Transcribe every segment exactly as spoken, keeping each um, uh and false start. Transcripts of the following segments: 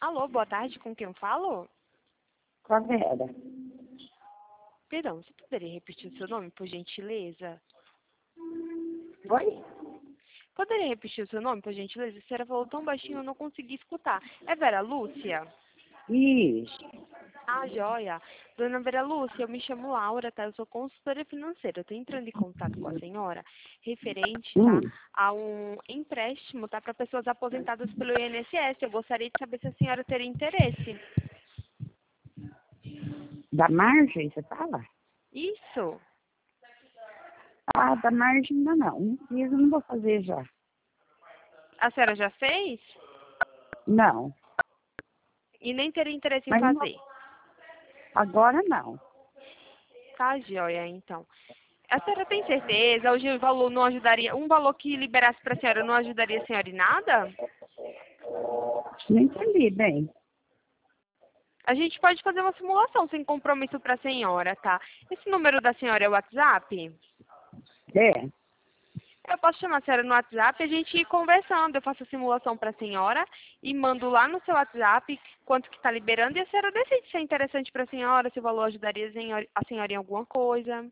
Alô, boa tarde, com quem eu falo? Com a Vera. Perdão, você poderia repetir o seu nome, por gentileza? Oi? Poderia repetir o seu nome, por gentileza? A senhora falou tão baixinho, eu não consegui escutar. É Vera Lúcia? Isso. Ah, joia. Dona Vera Lúcia, eu me chamo Laura, tá? Eu sou consultora financeira. Eu tô entrando em contato com a senhora referente, tá, Hum. a um empréstimo, tá, para pessoas aposentadas pelo I N S S. Eu gostaria de saber se a senhora teria interesse. Da margem, você fala? Isso? Ah, da margem ainda não. Isso eu não vou fazer já. A senhora já fez? Não. E nem teria interesse em Mas não- fazer? agora não. Tá, joia, então. A senhora tem certeza? Hoje o valor não ajudaria, um valor que liberasse para a senhora não ajudaria a senhora em nada? Não entendi bem. A gente pode fazer uma simulação sem compromisso para a senhora, tá? Esse número da senhora é o WhatsApp? É. Eu posso chamar a senhora no WhatsApp e a gente ir conversando. Eu faço a simulação para a senhora e mando lá no seu WhatsApp quanto que está liberando e a senhora decide se é interessante para a senhora, se o valor ajudaria a senhora, a senhora em alguma coisa.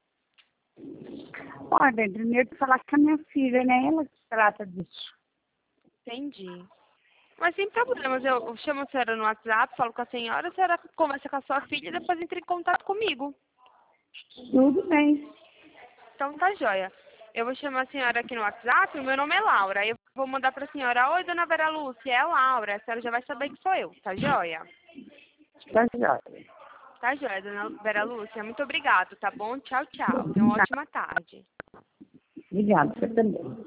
Olha, primeiro que falar com a minha filha, né? Ela que trata disso. Entendi. Mas sem problemas, eu chamo a senhora no WhatsApp, falo com a senhora, a senhora conversa com a sua filha e depois entra em contato comigo. Tudo bem. Então tá joia. Eu vou chamar a senhora aqui no WhatsApp, o meu nome é Laura. Aí eu vou mandar pra senhora, oi, dona Vera Lúcia, é a Laura. A senhora já vai saber que sou eu, tá joia? Tá jóia. Tá joia, dona Vera Lúcia. Muito obrigado, tá bom? Tchau, tchau. Tenha uma ótima tarde. Obrigada, você também.